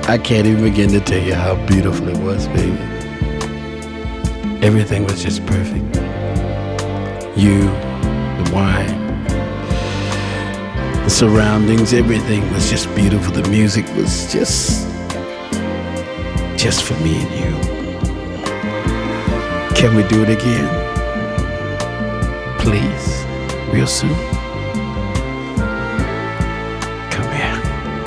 I can't even begin to tell you how beautiful it was, baby. Everything was just perfect. You, the wine, the surroundings, everything was just beautiful. The music was just for me and you. Can we do it again? Please, real soon.